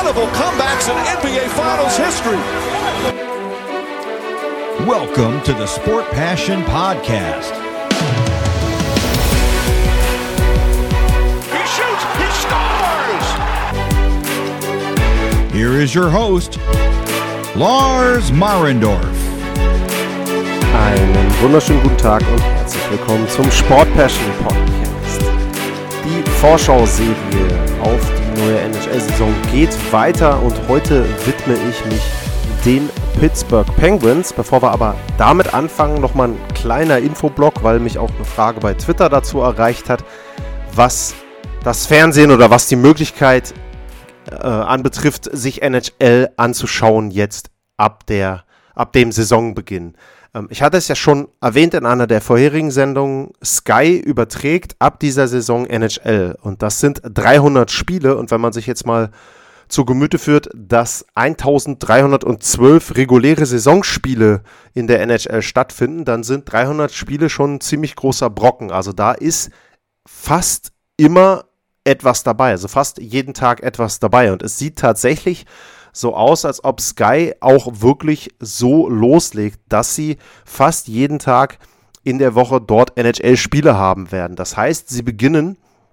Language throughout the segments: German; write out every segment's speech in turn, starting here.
incredible comebacks in NBA Finals history. Welcome to the Sport Passion Podcast. He shoots, he scores! Here is your host, Lars Marendorf. Einen wunderschönen guten Tag und herzlich willkommen zum Sport Passion Podcast. Die Vorschau-Serie auf die neue NHL-Saison geht weiter und heute widme ich mich den Pittsburgh Penguins. Bevor wir aber damit anfangen, nochmal ein kleiner Infoblock, weil mich auch eine Frage bei Twitter dazu erreicht hat, was das Fernsehen oder was die Möglichkeit anbetrifft, sich NHL anzuschauen jetzt ab dem Saisonbeginn. Ich hatte es ja schon erwähnt in einer der vorherigen Sendungen, Sky überträgt ab dieser Saison NHL und das sind 300 Spiele und wenn man sich jetzt mal zu Gemüte führt, dass 1312 reguläre Saisonspiele in der NHL stattfinden, dann sind 300 Spiele schon ein ziemlich großer Brocken. Also da ist fast immer etwas dabei, also fast jeden Tag etwas dabei und es sieht tatsächlich so aus, als ob Sky auch wirklich so loslegt, dass sie fast jeden Tag in der Woche dort NHL-Spiele haben werden. Das heißt, sie beginnen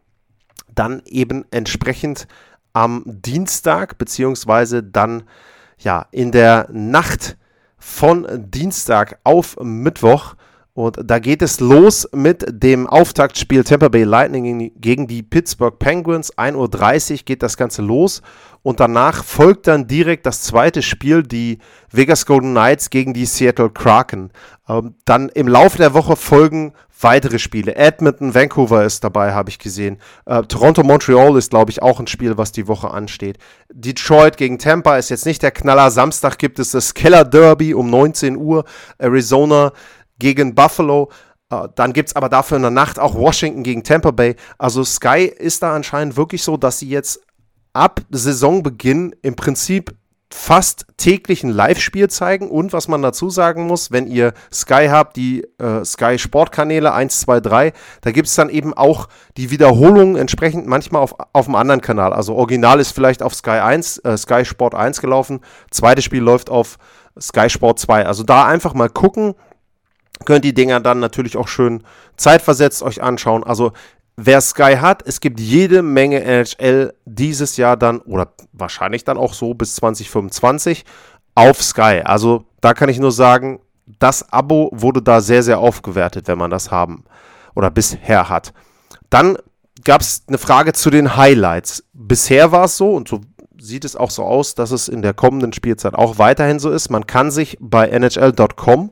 dann eben entsprechend am Dienstag, beziehungsweise dann ja in der Nacht von Dienstag auf Mittwoch. Und da geht es los mit dem Auftaktspiel Tampa Bay Lightning gegen die Pittsburgh Penguins. 1:30 Uhr geht das Ganze los. Und danach folgt dann direkt das zweite Spiel, die Vegas Golden Knights gegen die Seattle Kraken. Dann im Laufe der Woche folgen weitere Spiele. Edmonton, Vancouver ist dabei, habe ich gesehen. Toronto, Montreal ist, glaube ich, auch ein Spiel, was die Woche ansteht. Detroit gegen Tampa ist jetzt nicht der Knaller. Samstag gibt es das Keller Derby um 19 Uhr. Arizona gegen Buffalo. Dann gibt es aber dafür in der Nacht auch Washington gegen Tampa Bay. Also Sky ist da anscheinend wirklich so, dass sie jetzt ab Saisonbeginn im Prinzip fast täglich ein Live-Spiel zeigen und was man dazu sagen muss, wenn ihr Sky habt, die Sky Sportkanäle 1, 2, 3, da gibt es dann eben auch die Wiederholungen entsprechend manchmal auf einem anderen Kanal. Also Original ist vielleicht auf Sky Sport 1 gelaufen, zweites Spiel läuft auf Sky Sport 2. Also da einfach mal gucken, könnt die Dinger dann natürlich auch schön zeitversetzt euch anschauen. Also wer Sky hat, es gibt jede Menge NHL dieses Jahr dann oder wahrscheinlich dann auch so bis 2025 auf Sky. Also da kann ich nur sagen, das Abo wurde da sehr, sehr aufgewertet, wenn man das haben oder bisher hat. Dann gab es eine Frage zu den Highlights. Bisher war es so und so sieht es auch so aus, dass es in der kommenden Spielzeit auch weiterhin so ist. Man kann sich bei NHL.com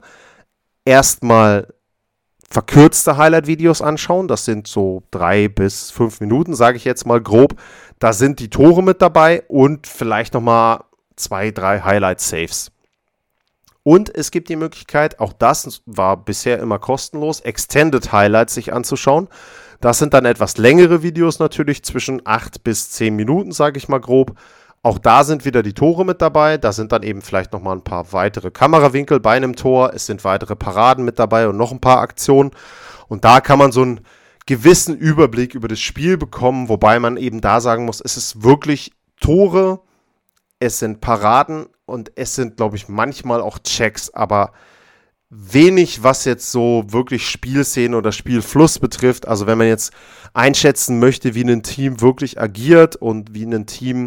erstmal verkürzte Highlight-Videos anschauen. Das sind so 3 bis 5 Minuten, sage ich jetzt mal grob. Da sind die Tore mit dabei und vielleicht nochmal 2, 3 Highlight-Saves. Und es gibt die Möglichkeit, auch das war bisher immer kostenlos, Extended Highlights sich anzuschauen. Das sind dann etwas längere Videos natürlich, zwischen 8 bis 10 Minuten, sage ich mal grob. Auch da sind wieder die Tore mit dabei, da sind dann eben vielleicht nochmal ein paar weitere Kamerawinkel bei einem Tor, es sind weitere Paraden mit dabei und noch ein paar Aktionen und da kann man so einen gewissen Überblick über das Spiel bekommen, wobei man eben da sagen muss, es ist wirklich Tore, es sind Paraden und es sind, glaube ich, manchmal auch Checks, aber wenig, was jetzt so wirklich Spielszenen oder Spielfluss betrifft. Also wenn man jetzt einschätzen möchte, wie ein Team wirklich agiert und wie ein Team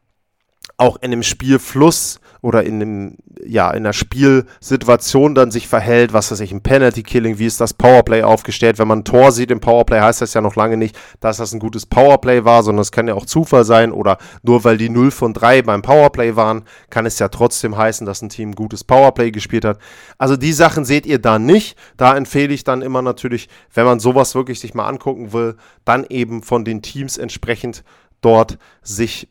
auch in dem Spielfluss oder in der Spielsituation dann sich verhält, was weiß ich, im Penalty-Killing, wie ist das Powerplay aufgestellt, wenn man ein Tor sieht im Powerplay, heißt das ja noch lange nicht, dass das ein gutes Powerplay war, sondern es kann ja auch Zufall sein oder nur weil die 0 von 3 beim Powerplay waren, kann es ja trotzdem heißen, dass ein Team ein gutes Powerplay gespielt hat. Also die Sachen seht ihr da nicht, da empfehle ich dann immer natürlich, wenn man sowas wirklich sich mal angucken will, dann eben von den Teams entsprechend dort sich,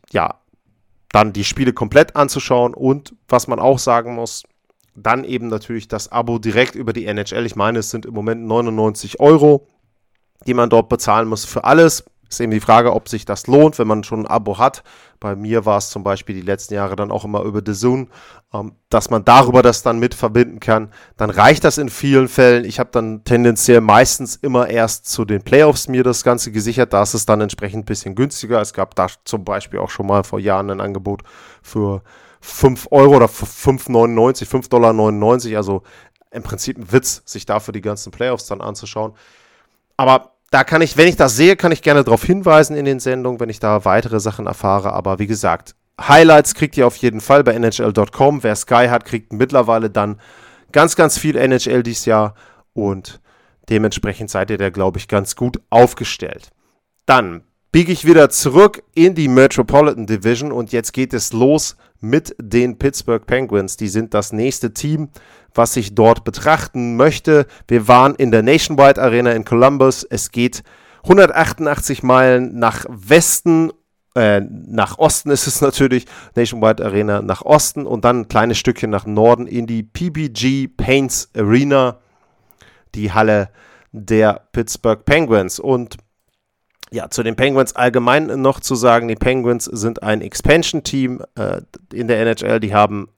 dann die Spiele komplett anzuschauen und was man auch sagen muss, dann eben natürlich das Abo direkt über die NHL. Ich meine, es sind im Moment 99 €, die man dort bezahlen muss für alles. Ist eben die Frage, ob sich das lohnt, wenn man schon ein Abo hat. Bei mir war es zum Beispiel die letzten Jahre dann auch immer über DAZN, dass man darüber das dann mit verbinden kann. Dann reicht das in vielen Fällen. Ich habe dann tendenziell meistens immer erst zu den Playoffs mir das Ganze gesichert. Da ist es dann entsprechend ein bisschen günstiger. Es gab da zum Beispiel auch schon mal vor Jahren ein Angebot für 5 Euro oder für 5,99 $. Also im Prinzip ein Witz, sich dafür die ganzen Playoffs dann anzuschauen. Aber da kann ich, wenn ich das sehe, kann ich gerne darauf hinweisen in den Sendungen, wenn ich da weitere Sachen erfahre. Aber wie gesagt, Highlights kriegt ihr auf jeden Fall bei NHL.com. Wer Sky hat, kriegt mittlerweile dann ganz, ganz viel NHL dieses Jahr. Und dementsprechend seid ihr da, glaube ich, ganz gut aufgestellt. Dann biege ich wieder zurück in die Metropolitan Division. Und jetzt geht es los mit den Pittsburgh Penguins. Die sind das nächste Team, was ich dort betrachten möchte. Wir waren in der Nationwide Arena in Columbus. Es geht 188 Meilen nach Westen, nach Osten ist es natürlich, Nationwide Arena nach Osten und dann ein kleines Stückchen nach Norden in die PPG Paints Arena, die Halle der Pittsburgh Penguins. Und ja, zu den Penguins allgemein noch zu sagen, die Penguins sind ein Expansion-Team in der NHL. Die haben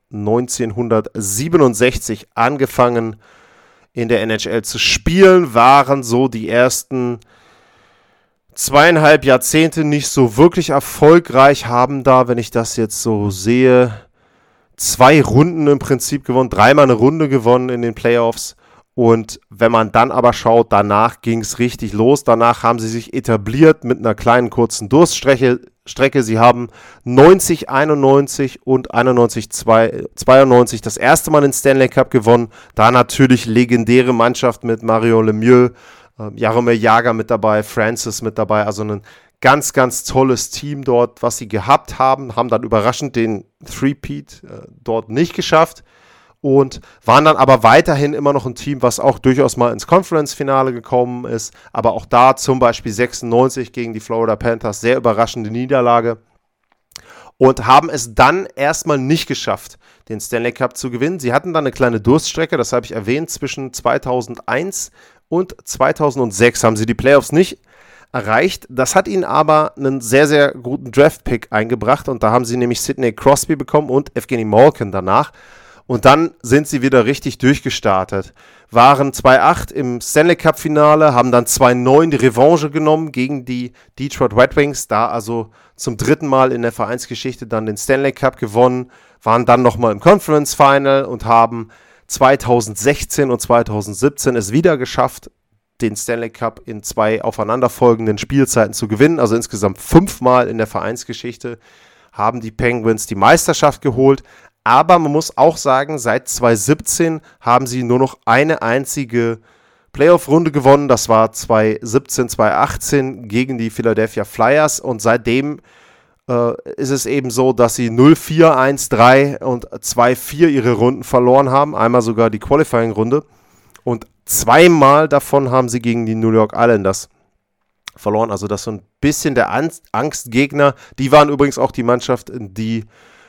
1967 angefangen in der NHL zu spielen, waren so die ersten 2,5 Jahrzehnte nicht so wirklich erfolgreich, haben da, wenn ich das jetzt so sehe, 2 Runden im Prinzip gewonnen, 3-mal eine Runde gewonnen in den Playoffs. Und wenn man dann aber schaut, danach ging es richtig los. Danach haben sie sich etabliert mit einer kleinen kurzen Durststrecke. Sie haben 90, 91 und 91, 92 das erste Mal den Stanley Cup gewonnen. Da natürlich legendäre Mannschaft mit Mario Lemieux, Jaromir Jagr mit dabei, Francis mit dabei. Also ein ganz, ganz tolles Team dort, was sie gehabt haben. Haben dann überraschend den Three-Peat dort nicht geschafft. Und waren dann aber weiterhin immer noch ein Team, was auch durchaus mal ins Conference-Finale gekommen ist. Aber auch da zum Beispiel 96 gegen die Florida Panthers, sehr überraschende Niederlage. Und haben es dann erstmal nicht geschafft, den Stanley Cup zu gewinnen. Sie hatten dann eine kleine Durststrecke, das habe ich erwähnt, zwischen 2001 und 2006 haben sie die Playoffs nicht erreicht. Das hat ihnen aber einen sehr, sehr guten Draft-Pick eingebracht. Und da haben sie nämlich Sidney Crosby bekommen und Evgeny Malkin danach. Und dann sind sie wieder richtig durchgestartet. Waren 2-8 im Stanley Cup Finale, haben dann 2-9 die Revanche genommen gegen die Detroit Red Wings. Da also zum 3. Mal in der Vereinsgeschichte dann den Stanley Cup gewonnen. Waren dann nochmal im Conference Final und haben 2016 und 2017 es wieder geschafft, den Stanley Cup in 2 aufeinanderfolgenden Spielzeiten zu gewinnen. Also insgesamt 5 Mal in der Vereinsgeschichte haben die Penguins die Meisterschaft geholt. Aber man muss auch sagen, seit 2017 haben sie nur noch eine einzige Playoff-Runde gewonnen. Das war 2017, 2018 gegen die Philadelphia Flyers. Und seitdem ist es eben so, dass sie 0-4, 1-3 und 2-4 ihre Runden verloren haben. Einmal sogar die Qualifying-Runde. Und 2-mal davon haben sie gegen die New York Islanders verloren. Also das ist so ein bisschen der Angstgegner. Die waren übrigens auch die Mannschaft, die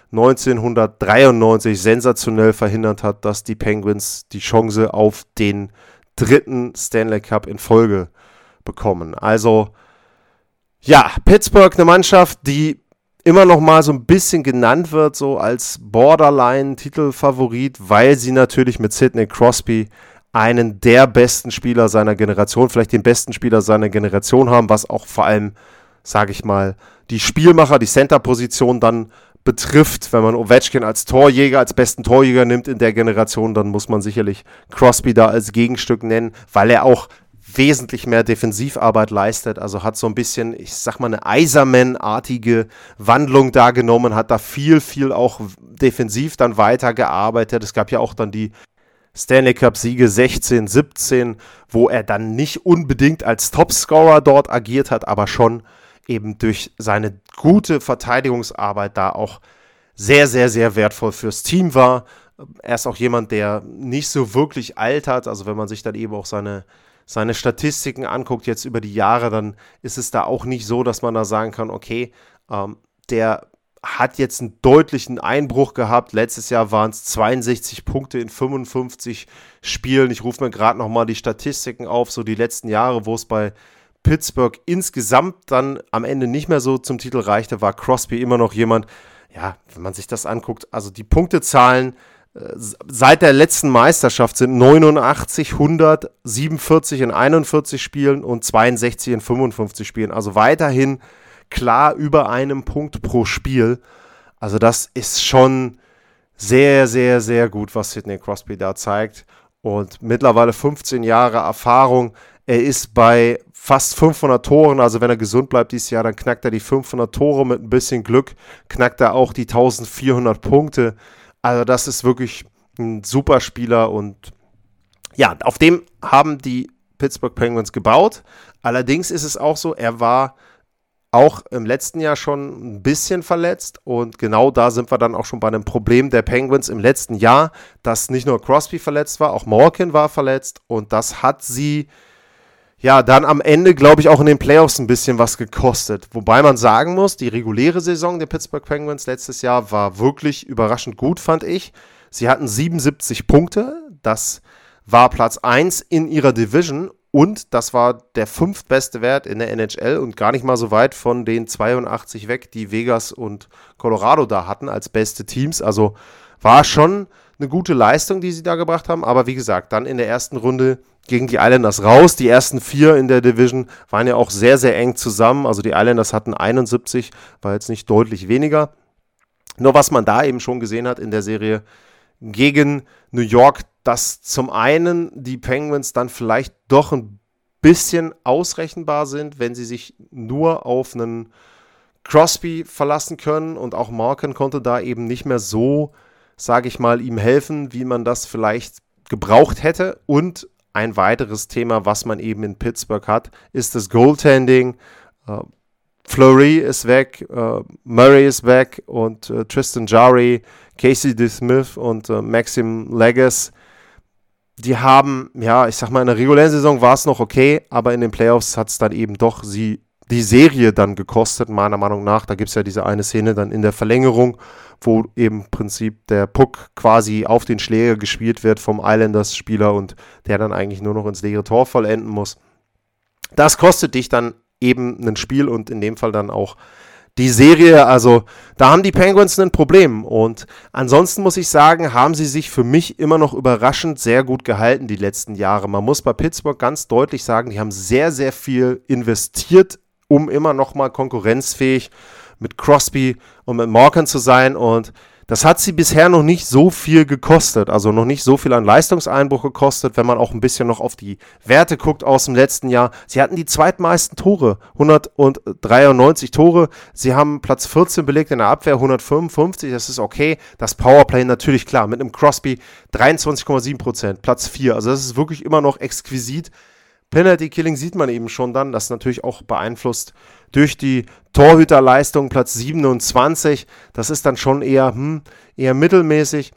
1993 sensationell verhindert hat, dass die Penguins die Chance auf den 3. Stanley Cup in Folge bekommen. Also, ja, Pittsburgh, eine Mannschaft, die immer noch mal so ein bisschen genannt wird, so als Borderline-Titelfavorit, weil sie natürlich mit Sidney Crosby einen der besten Spieler seiner Generation, vielleicht den besten Spieler seiner Generation haben, was auch vor allem, sage ich mal, die Spielmacher, die Center-Position dann betrifft. Wenn man Ovechkin als Torjäger, als besten Torjäger nimmt in der Generation, dann muss man sicherlich Crosby da als Gegenstück nennen, weil er auch wesentlich mehr Defensivarbeit leistet, also hat so ein bisschen, ich sag mal, eine Yzerman-artige Wandlung da genommen, hat da viel auch defensiv dann weitergearbeitet. Es gab ja auch dann die Stanley Cup-Siege 16, 17, wo er dann nicht unbedingt als Topscorer dort agiert hat, aber schon eben durch seine gute Verteidigungsarbeit da auch sehr, sehr, sehr wertvoll fürs Team war. Er ist auch jemand, der nicht so wirklich altert, also wenn man sich dann eben auch seine Statistiken anguckt jetzt über die Jahre, dann ist es da auch nicht so, dass man da sagen kann, okay, der hat jetzt einen deutlichen Einbruch gehabt. Letztes Jahr waren es 62 Punkte in 55 Spielen. Ich rufe mir gerade nochmal die Statistiken auf, so die letzten Jahre, wo es bei Pittsburgh insgesamt dann am Ende nicht mehr so zum Titel reichte, war Crosby immer noch jemand, ja, wenn man sich das anguckt, also die Punktezahlen seit der letzten Meisterschaft sind 89, 100, 47 in 41 Spielen und 62 in 55 Spielen. Also weiterhin klar über einem Punkt pro Spiel. Also das ist schon sehr, sehr, sehr gut, was Sidney Crosby da zeigt. Und mittlerweile 15 Jahre Erfahrung. Er ist bei fast 500 Toren, also wenn er gesund bleibt dieses Jahr, dann knackt er die 500 Tore mit ein bisschen Glück, knackt er auch die 1400 Punkte. Also das ist wirklich ein super Spieler und ja, auf dem haben die Pittsburgh Penguins gebaut. Allerdings ist es auch so, er war auch im letzten Jahr schon ein bisschen verletzt und genau da sind wir dann auch schon bei einem Problem der Penguins im letzten Jahr, dass nicht nur Crosby verletzt war, auch Malkin war verletzt und das hat sie ja dann am Ende, glaube ich, auch in den Playoffs ein bisschen was gekostet. Wobei man sagen muss, die reguläre Saison der Pittsburgh Penguins letztes Jahr war wirklich überraschend gut, fand ich. Sie hatten 77 Punkte, das war Platz 1 in ihrer Division und das war der 5. beste Wert in der NHL und gar nicht mal so weit von den 82 weg, die Vegas und Colorado da hatten als beste Teams. Also war schon eine gute Leistung, die sie da gebracht haben, aber wie gesagt, dann in der ersten Runde gegen die Islanders raus. Die ersten 4 in der Division waren ja auch sehr, sehr eng zusammen. Also die Islanders hatten 71, war jetzt nicht deutlich weniger. Nur was man da eben schon gesehen hat in der Serie gegen New York, dass zum einen die Penguins dann vielleicht doch ein bisschen ausrechenbar sind, wenn sie sich nur auf einen Crosby verlassen können und auch Malkin konnte da eben nicht mehr so, sage ich mal, ihm helfen, wie man das vielleicht gebraucht hätte. Und ein weiteres Thema, was man eben in Pittsburgh hat, ist das Goaltending. Fleury ist weg, Murray ist weg und Tristan Jarry, Casey DeSmith und Maxim Legges, die haben, ja, ich sag mal, in der regulären Saison war es noch okay, aber in den Playoffs hat es dann eben doch die Serie dann gekostet, meiner Meinung nach. Da gibt es ja diese eine Szene dann in der Verlängerung, wo eben im Prinzip der Puck quasi auf den Schläger gespielt wird vom Islanders-Spieler und der dann eigentlich nur noch ins leere Tor vollenden muss. Das kostet dich dann eben ein Spiel und in dem Fall dann auch die Serie. Also da haben die Penguins ein Problem und ansonsten muss ich sagen, haben sie sich für mich immer noch überraschend sehr gut gehalten die letzten Jahre. Man muss bei Pittsburgh ganz deutlich sagen, die haben sehr, sehr viel investiert, um immer noch mal konkurrenzfähig mit Crosby und mit Malkin zu sein und das hat sie bisher noch nicht so viel gekostet, also noch nicht so viel an Leistungseinbruch gekostet, wenn man auch ein bisschen noch auf die Werte guckt aus dem letzten Jahr. Sie hatten die zweitmeisten Tore, 193 Tore. Sie haben Platz 14 belegt in der Abwehr, 155, das ist okay. Das Powerplay natürlich klar, mit einem Crosby 23,7%, Platz 4. Also das ist wirklich immer noch exquisit. Penalty Killing sieht man eben schon dann, das ist natürlich auch beeinflusst durch die Torhüterleistung, Platz 27, das ist dann schon eher mittelmäßig.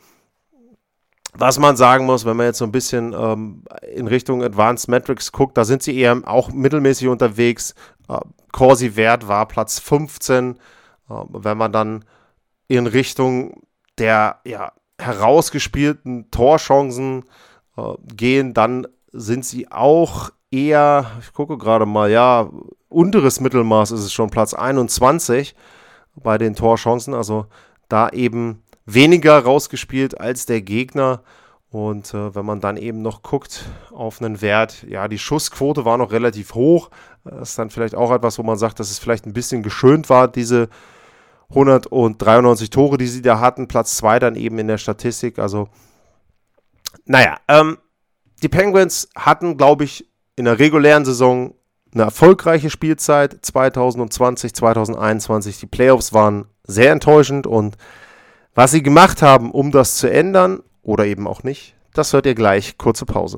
Was man sagen muss, wenn man jetzt so ein bisschen in Richtung Advanced Metrics guckt, da sind sie eher auch mittelmäßig unterwegs. Corsi-Wert war Platz 15. Wenn man dann in Richtung der herausgespielten Torchancen gehen, dann sind sie auch eher, ich gucke gerade mal, unteres Mittelmaß ist es schon, Platz 21 bei den Torchancen, also da eben weniger rausgespielt als der Gegner und wenn man dann eben noch guckt auf einen Wert, die Schussquote war noch relativ hoch, das ist dann vielleicht auch etwas, wo man sagt, dass es vielleicht ein bisschen geschönt war, diese 193 Tore, die sie da hatten, Platz 2 dann eben in der Statistik, also die Penguins hatten, glaube ich, in der regulären Saison eine erfolgreiche Spielzeit, 2020, 2021. Die Playoffs waren sehr enttäuschend und was sie gemacht haben, um das zu ändern oder eben auch nicht, das hört ihr gleich. Kurze Pause.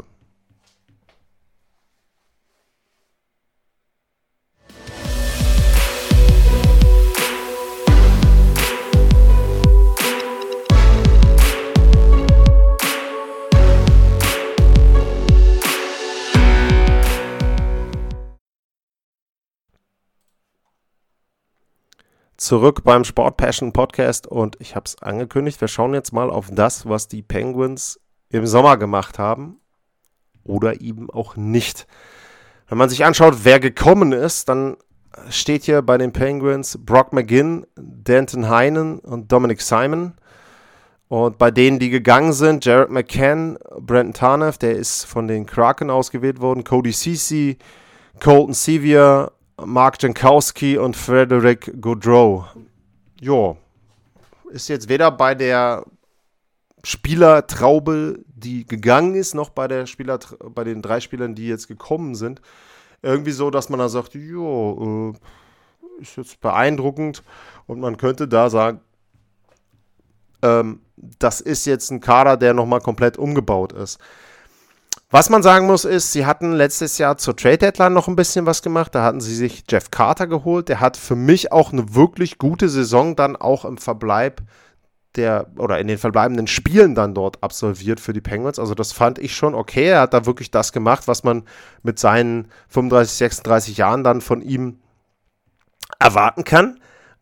Zurück beim Sport Passion Podcast und ich habe es angekündigt, wir schauen jetzt mal auf das, was die Penguins im Sommer gemacht haben oder eben auch nicht. Wenn man sich anschaut, wer gekommen ist, dann steht hier bei den Penguins Brock McGinn, Danton Heinen und Dominic Simon. Und bei denen, die gegangen sind, Jared McCann, Brenton Tarnaff, der ist von den Kraken ausgewählt worden, Cody Ceci, Colton Sevier, Mark Jankowski und Frederick Gaudreau. Jo, ist jetzt weder bei der Spielertraube, die gegangen ist, noch bei den 3 Spielern, die jetzt gekommen sind, irgendwie so, dass man da sagt, jo, ist jetzt beeindruckend und man könnte da sagen, das ist jetzt ein Kader, der nochmal komplett umgebaut ist. Was man sagen muss ist, sie hatten letztes Jahr zur Trade-Deadline noch ein bisschen was gemacht, da hatten sie sich Jeff Carter geholt, der hat für mich auch eine wirklich gute Saison dann auch im Verbleib in den verbleibenden Spielen dann dort absolviert für die Penguins. Also das fand ich schon okay. Er hat da wirklich das gemacht, was man mit seinen 35, 36 Jahren dann von ihm erwarten kann.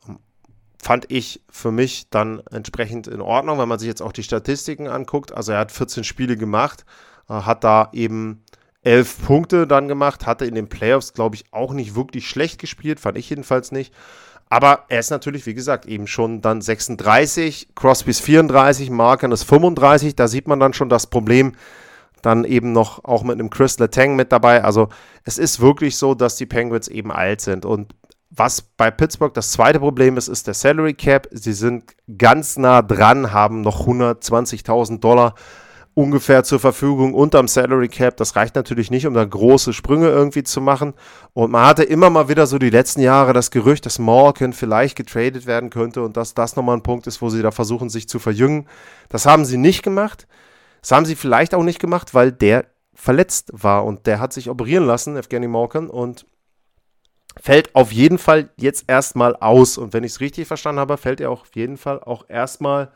Fand ich für mich dann entsprechend in Ordnung, wenn man sich jetzt auch die Statistiken anguckt. Also er hat 14 Spiele gemacht, hat da eben 11 Punkte dann gemacht, hatte in den Playoffs, glaube ich, auch nicht wirklich schlecht gespielt, fand ich jedenfalls nicht. Aber er ist natürlich, wie gesagt, eben schon dann 36, Crosby ist 34, Markkanen ist 35. Da sieht man dann schon das Problem. Dann eben noch auch mit einem Chris Letang mit dabei. Also es ist wirklich so, dass die Penguins eben alt sind. Und was bei Pittsburgh das zweite Problem ist, ist der Salary Cap. Sie sind ganz nah dran, haben noch $120.000 ungefähr zur Verfügung unterm Salary Cap. Das reicht natürlich nicht, um da große Sprünge irgendwie zu machen. Und man hatte immer mal wieder so die letzten Jahre das Gerücht, dass Malkin vielleicht getradet werden könnte und dass das nochmal ein Punkt ist, wo sie da versuchen, sich zu verjüngen. Das haben sie nicht gemacht. Das haben sie vielleicht auch nicht gemacht, weil der verletzt war und der hat sich operieren lassen, Evgeny Malkin, und fällt auf jeden Fall jetzt erstmal aus. Und wenn ich es richtig verstanden habe, fällt er auf jeden Fall auch erstmal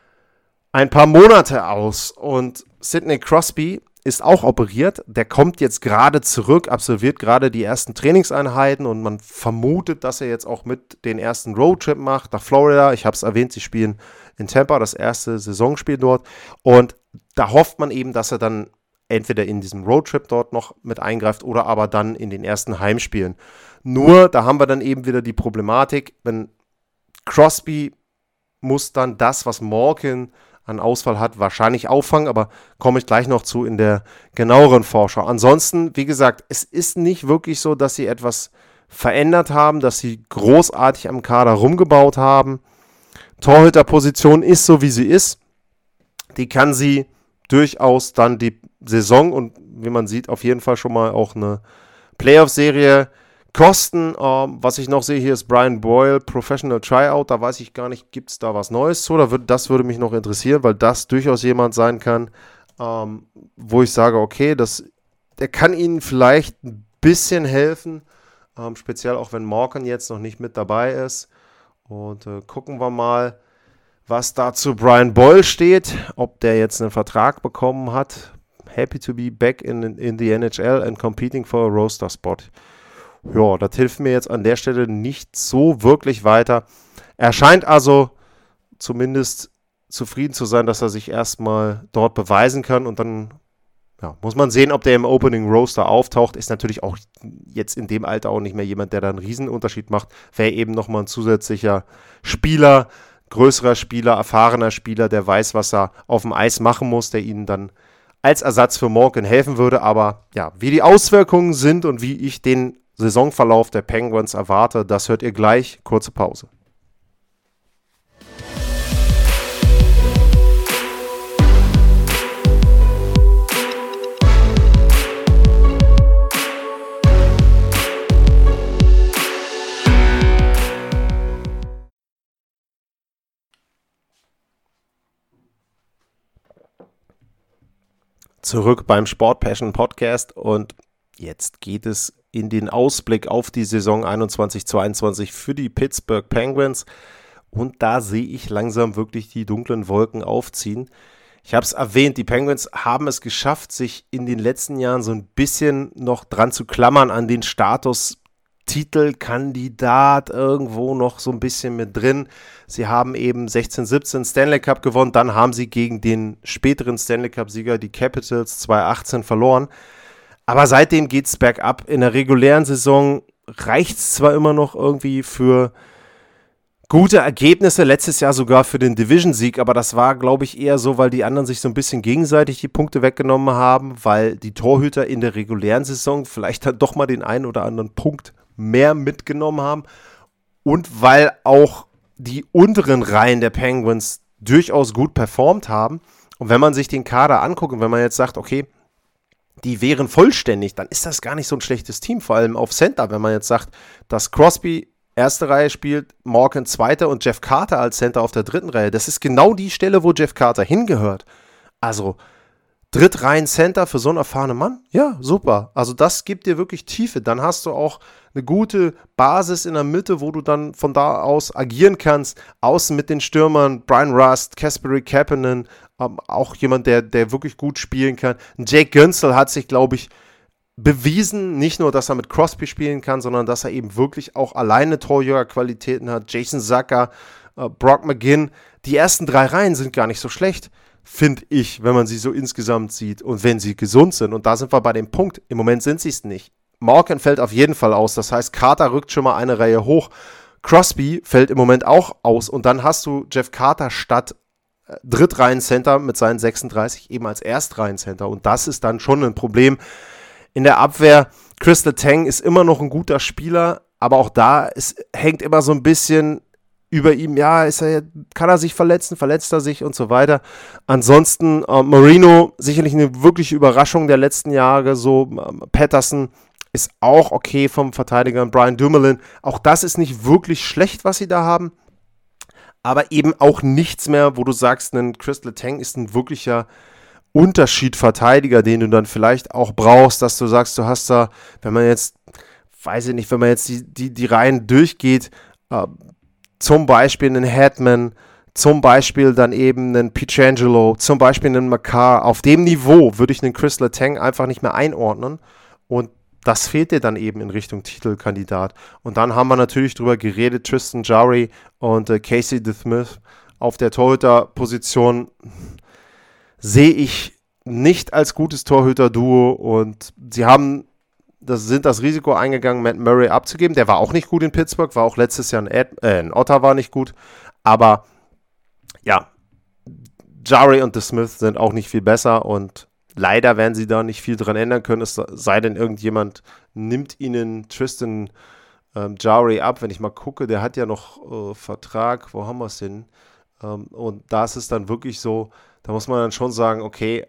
ein paar Monate aus. Und Sidney Crosby ist auch operiert. Der kommt jetzt gerade zurück, absolviert gerade die ersten Trainingseinheiten und man vermutet, dass er jetzt auch mit den ersten Roadtrip macht nach Florida. Ich habe es erwähnt, sie spielen in Tampa, das erste Saisonspiel dort. Und da hofft man eben, dass er dann entweder in diesem Roadtrip dort noch mit eingreift oder aber dann in den ersten Heimspielen. Nur, da haben wir dann eben wieder die Problematik, wenn Crosby muss dann das, was Malkin an Ausfall hat, wahrscheinlich auffangen, aber komme ich gleich noch zu in der genaueren Vorschau. Ansonsten, wie gesagt, es ist nicht wirklich so, dass sie etwas verändert haben, dass sie großartig am Kader rumgebaut haben. Torhüterposition ist so, wie sie ist. Die kann sie durchaus dann die Saison und wie man sieht, auf jeden Fall schon mal auch eine Playoff-Serie kosten. Was ich noch sehe, hier ist Brian Boyle, Professional Tryout. Da weiß ich gar nicht, gibt es da was Neues zu? Das würde mich noch interessieren, weil das durchaus jemand sein kann, wo ich sage, okay, der kann ihnen vielleicht ein bisschen helfen, speziell auch wenn Malkin jetzt noch nicht mit dabei ist. Und gucken wir mal, was da zu Brian Boyle steht, ob der jetzt einen Vertrag bekommen hat. Happy to be back in the NHL and competing for a roster spot. Ja, das hilft mir jetzt an der Stelle nicht so wirklich weiter. Er scheint also zumindest zufrieden zu sein, dass er sich erstmal dort beweisen kann und dann muss man sehen, ob der im Opening Roster auftaucht. Ist natürlich auch jetzt in dem Alter auch nicht mehr jemand, der da einen Riesenunterschied macht. Wäre eben nochmal ein zusätzlicher Spieler, größerer Spieler, erfahrener Spieler, der weiß, was er auf dem Eis machen muss, der ihnen dann als Ersatz für Malkin helfen würde. Aber ja, wie die Auswirkungen sind und wie ich den Saisonverlauf der Penguins erwarte, das hört ihr gleich. Kurze Pause. Zurück beim Sport Passion Podcast und jetzt geht es in den Ausblick auf die Saison 21-22 für die Pittsburgh Penguins und da sehe ich langsam wirklich die dunklen Wolken aufziehen. Ich habe es erwähnt, die Penguins haben es geschafft, sich in den letzten Jahren so ein bisschen noch dran zu klammern an den Status Titelkandidat irgendwo noch so ein bisschen mit drin. Sie haben eben 16-17 Stanley Cup gewonnen, dann haben sie gegen den späteren Stanley Cup-Sieger, die Capitals, 2018 verloren. Aber seitdem geht es bergab. In der regulären Saison reicht es zwar immer noch irgendwie für gute Ergebnisse, letztes Jahr sogar für den Division-Sieg, aber das war, glaube ich, eher so, weil die anderen sich so ein bisschen gegenseitig die Punkte weggenommen haben, weil die Torhüter in der regulären Saison vielleicht dann doch mal den einen oder anderen Punkt mehr mitgenommen haben und weil auch die unteren Reihen der Penguins durchaus gut performt haben. Und wenn man sich den Kader anguckt und wenn man jetzt sagt, okay, die wären vollständig, dann ist das gar nicht so ein schlechtes Team, vor allem auf Center, wenn man jetzt sagt, dass Crosby erste Reihe spielt, Malkin zweite und Jeff Carter als Center auf der dritten Reihe. Das ist genau die Stelle, wo Jeff Carter hingehört. Also Drittreihen-Center für so einen erfahrenen Mann? Ja, super. Also das gibt dir wirklich Tiefe. Dann hast du auch eine gute Basis in der Mitte, wo du dann von da aus agieren kannst. Außen mit den Stürmern, Brian Rust, Kasperi Kapanen, auch jemand, der wirklich gut spielen kann. Jake Guentzel hat sich, glaube ich, bewiesen, nicht nur, dass er mit Crosby spielen kann, sondern dass er eben wirklich auch alleine Torjägerqualitäten hat. Jason Zucker, Brock McGinn, die ersten 3 Reihen sind gar nicht so schlecht, finde ich, wenn man sie so insgesamt sieht und wenn sie gesund sind. Und da sind wir bei dem Punkt, im Moment sind sie es nicht. Malkin fällt auf jeden Fall aus, das heißt, Carter rückt schon mal eine Reihe hoch. Crosby fällt im Moment auch aus und dann hast du Jeff Carter statt Drittreihen-Center mit seinen 36 eben als Erstreihen-Center und das ist dann schon ein Problem. In der Abwehr, Chris Letang ist immer noch ein guter Spieler, aber auch da hängt immer so ein bisschen über ihm, ja, kann er sich verletzen, verletzt er sich und so weiter. Ansonsten Marino, sicherlich eine wirkliche Überraschung der letzten Jahre, so Patterson ist auch okay vom Verteidiger und Brian Dumoulin, auch das ist nicht wirklich schlecht, was sie da haben, aber eben auch nichts mehr, wo du sagst, ein Chris Letang ist ein wirklicher Unterschiedverteidiger, den du dann vielleicht auch brauchst, dass du sagst, du hast da, wenn man jetzt, weiß ich nicht, wenn man jetzt die Reihen durchgeht, zum Beispiel einen Hetman, zum Beispiel dann eben einen Pietrangelo, zum Beispiel einen Makar, auf dem Niveau würde ich einen Chris Letang einfach nicht mehr einordnen und das fehlt dir dann eben in Richtung Titelkandidat. Und dann haben wir natürlich drüber geredet, Tristan Jarry und Casey DeSmith auf der Torhüterposition sehe ich nicht als gutes Torhüter-Duo und sie sind das Risiko eingegangen, Matt Murray abzugeben. Der war auch nicht gut in Pittsburgh, war auch letztes Jahr in Ottawa nicht gut. Aber ja, Jarry und DeSmith sind auch nicht viel besser und leider werden sie da nicht viel dran ändern können, es sei denn, irgendjemand nimmt ihnen Tristan Jarry ab. Wenn ich mal gucke, der hat ja noch Vertrag, wo haben wir es denn? Und da ist es dann wirklich so, da muss man dann schon sagen, okay,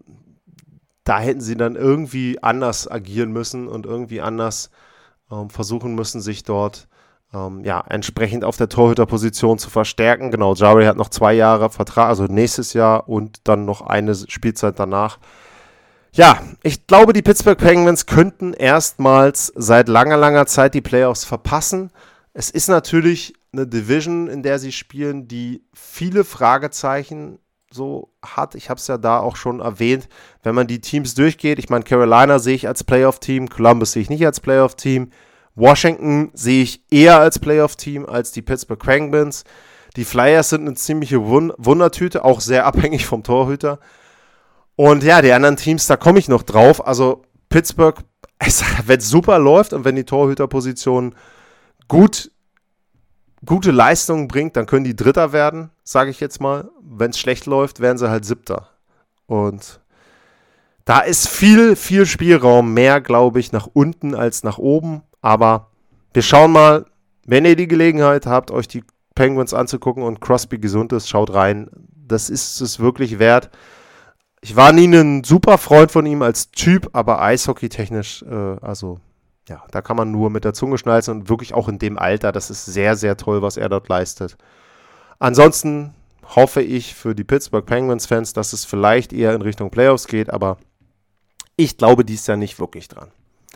da hätten sie dann irgendwie anders agieren müssen und irgendwie anders versuchen müssen, sich dort entsprechend auf der Torhüterposition zu verstärken. Genau, Jarry hat noch 2 Jahre Vertrag, also nächstes Jahr und dann noch eine Spielzeit danach. Ja, ich glaube, die Pittsburgh Penguins könnten erstmals seit langer, langer Zeit die Playoffs verpassen. Es ist natürlich eine Division, in der sie spielen, die viele Fragezeichen so hat. Ich habe es ja da auch schon erwähnt, wenn man die Teams durchgeht. Ich meine, Carolina sehe ich als Playoff-Team, Columbus sehe ich nicht als Playoff-Team. Washington sehe ich eher als Playoff-Team als die Pittsburgh Penguins. Die Flyers sind eine ziemliche Wundertüte, auch sehr abhängig vom Torhüter. Und ja, die anderen Teams, da komme ich noch drauf. Also Pittsburgh, wenn es super läuft und wenn die Torhüterposition gute Leistungen bringt, dann können die Dritter werden, sage ich jetzt mal. Wenn es schlecht läuft, werden sie halt Siebter. Und da ist viel, viel Spielraum, mehr, glaube ich, nach unten als nach oben. Aber wir schauen mal, wenn ihr die Gelegenheit habt, euch die Penguins anzugucken und Crosby gesund ist, schaut rein. Das ist es wirklich wert. Ich war nie ein super Freund von ihm als Typ, aber eishockeytechnisch, da kann man nur mit der Zunge schnalzen und wirklich auch in dem Alter, das ist sehr, sehr toll, was er dort leistet. Ansonsten hoffe ich für die Pittsburgh Penguins-Fans, dass es vielleicht eher in Richtung Playoffs geht, aber ich glaube dies Jahr nicht wirklich dran.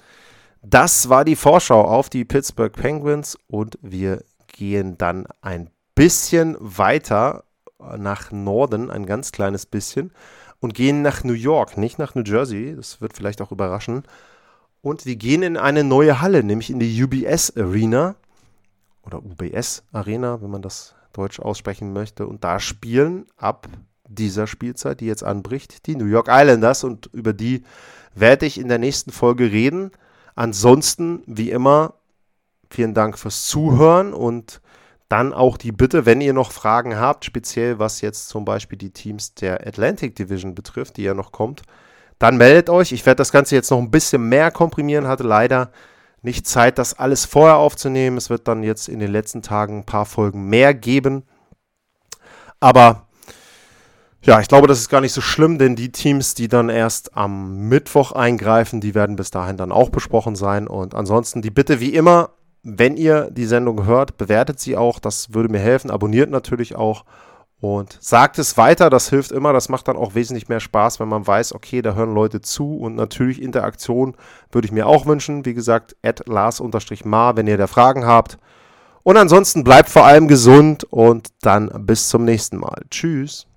Das war die Vorschau auf die Pittsburgh Penguins und wir gehen dann ein bisschen weiter nach Norden, ein ganz kleines bisschen, und gehen nach New York, nicht nach New Jersey, das wird vielleicht auch überraschen. Und wir gehen in eine neue Halle, nämlich in die UBS Arena oder UBS Arena, wenn man das deutsch aussprechen möchte. Und da spielen ab dieser Spielzeit, die jetzt anbricht, die New York Islanders, und über die werde ich in der nächsten Folge reden. Ansonsten, wie immer, vielen Dank fürs Zuhören und dann auch die Bitte, wenn ihr noch Fragen habt, speziell was jetzt zum Beispiel die Teams der Atlantic Division betrifft, die ja noch kommt, dann meldet euch. Ich werde das Ganze jetzt noch ein bisschen mehr komprimieren, hatte leider nicht Zeit, das alles vorher aufzunehmen. Es wird dann jetzt in den letzten Tagen ein paar Folgen mehr geben. Aber ja, ich glaube, das ist gar nicht so schlimm, denn die Teams, die dann erst am Mittwoch eingreifen, die werden bis dahin dann auch besprochen sein. Und ansonsten die Bitte wie immer, wenn ihr die Sendung hört, bewertet sie auch. Das würde mir helfen. Abonniert natürlich auch. Und sagt es weiter, das hilft immer, das macht dann auch wesentlich mehr Spaß, wenn man weiß, okay, da hören Leute zu und natürlich Interaktion würde ich mir auch wünschen. Wie gesagt, @Lars_Mar, wenn ihr da Fragen habt. Und ansonsten bleibt vor allem gesund und dann bis zum nächsten Mal. Tschüss.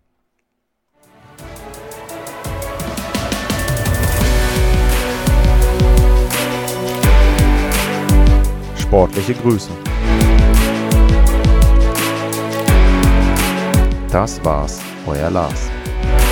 Sportliche Grüße. Das war's, euer Lars.